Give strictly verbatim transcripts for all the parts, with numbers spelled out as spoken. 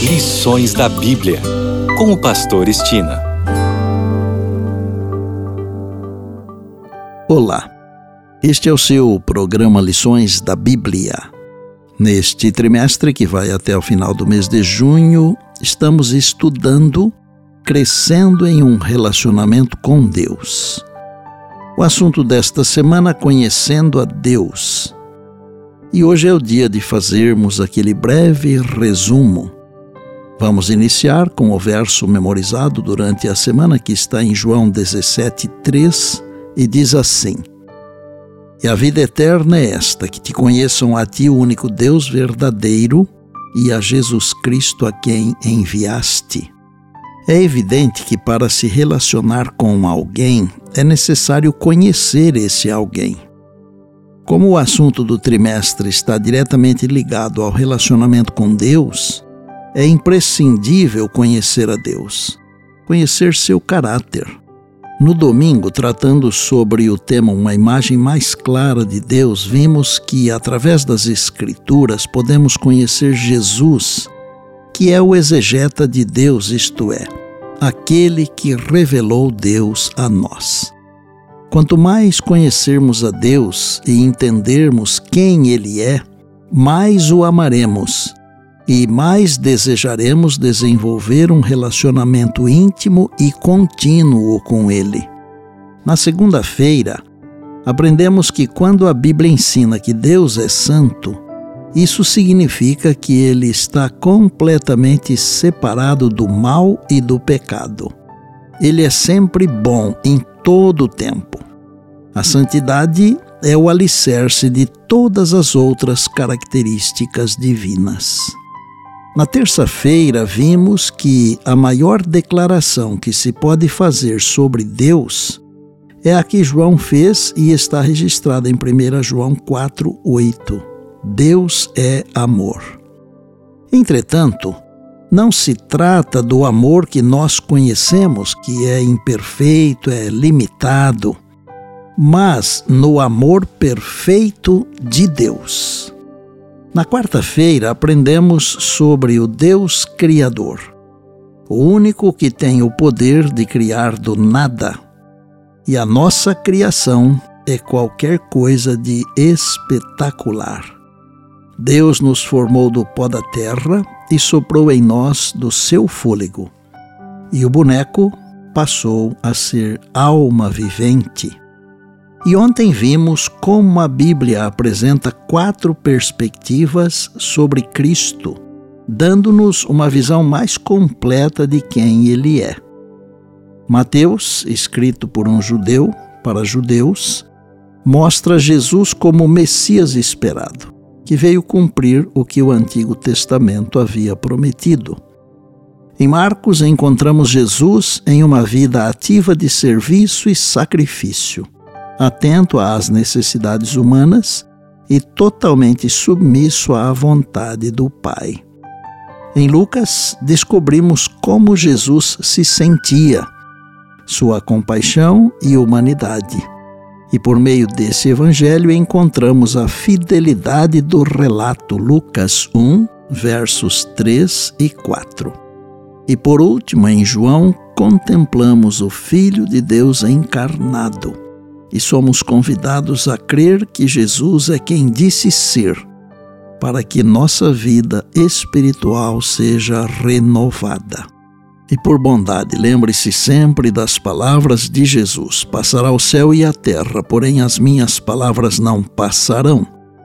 Lições da Bíblia, com o pastor Estina. Olá, este é o seu programa Lições da Bíblia. Neste trimestre, que vai até o final do mês de junho, estamos estudando Crescendo em um Relacionamento com Deus. O assunto desta semana, Conhecendo a Deus. E hoje é o dia de fazermos aquele breve resumo. Vamos iniciar com o verso memorizado durante a semana, que está em João dezessete, três, e diz assim: E a vida eterna é esta, que te conheçam a ti, o único Deus verdadeiro, e a Jesus Cristo a quem enviaste. É evidente que para se relacionar com alguém, é necessário conhecer esse alguém. Como o assunto do trimestre está diretamente ligado ao relacionamento com Deus, é imprescindível conhecer a Deus, conhecer seu caráter. No domingo, tratando sobre o tema Uma Imagem Mais Clara de Deus, vimos que, através das Escrituras, podemos conhecer Jesus, que é o exegeta de Deus, isto é, aquele que revelou Deus a nós. Quanto mais conhecermos a Deus e entendermos quem Ele é, mais o amaremos e mais desejaremos desenvolver um relacionamento íntimo e contínuo com Ele. Na segunda-feira, aprendemos que quando a Bíblia ensina que Deus é santo, isso significa que Ele está completamente separado do mal e do pecado. Ele é sempre bom em todo o tempo. A santidade é o alicerce de todas as outras características divinas. Na terça-feira, vimos que a maior declaração que se pode fazer sobre Deus é a que João fez e está registrada em primeira João quatro, oito. Deus é amor. Entretanto, não se trata do amor que nós conhecemos, que é imperfeito, é limitado, mas no amor perfeito de Deus. Na quarta-feira, aprendemos sobre o Deus Criador, o único que tem o poder de criar do nada. E a nossa criação é qualquer coisa de espetacular. Deus nos formou do pó da terra e soprou em nós do seu fôlego. E o boneco passou a ser alma vivente. E ontem vimos como a Bíblia apresenta quatro perspectivas sobre Cristo, dando-nos uma visão mais completa de quem Ele é. Mateus, escrito por um judeu para judeus, mostra Jesus como o Messias esperado, que veio cumprir o que o Antigo Testamento havia prometido. Em Marcos, encontramos Jesus em uma vida ativa de serviço e sacrifício, atento às necessidades humanas e totalmente submisso à vontade do Pai. Em Lucas, descobrimos como Jesus se sentia, sua compaixão e humanidade. E por meio desse evangelho encontramos a fidelidade do relato. Lucas um, versos três e quatro. E por último, em João, contemplamos o Filho de Deus encarnado. E somos convidados a crer que Jesus é quem disse ser, para que nossa vida espiritual seja renovada. E por bondade, lembre-se sempre das palavras de Jesus: passará o céu e a terra, porém as minhas palavras não passarão.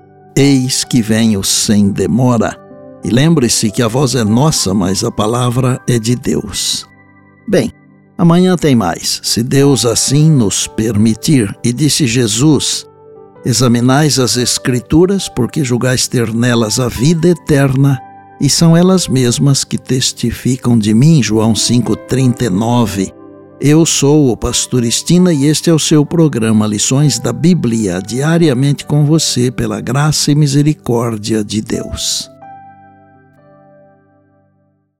Eis que venho sem demora. E lembre-se que a voz é nossa, mas a palavra é de Deus. Bem, amanhã tem mais, se Deus assim nos permitir. E disse Jesus: examinais as Escrituras, porque julgais ter nelas a vida eterna, e são elas mesmas que testificam de mim. João cinco, trinta e nove. Eu sou o pastor Estina e este é o seu programa Lições da Bíblia, diariamente com você, pela graça e misericórdia de Deus.